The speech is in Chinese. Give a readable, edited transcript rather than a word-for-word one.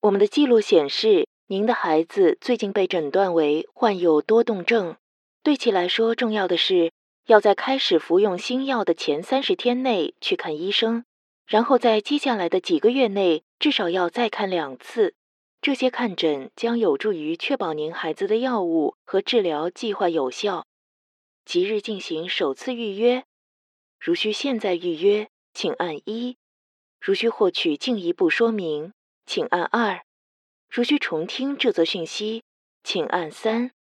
我们的记录显示，您的孩子最近被诊断为患有多动症。对其来说，重要的是要在开始服用新药的前30天内去看医生，然后在接下来的几个月内至少要再看2次。这些看诊将有助于确保您孩子的药物和治疗计划有效。即日进行首次预约。如需现在预约，请按1；如需获取进一步说明，请按2；如需重听这则讯息，请按3。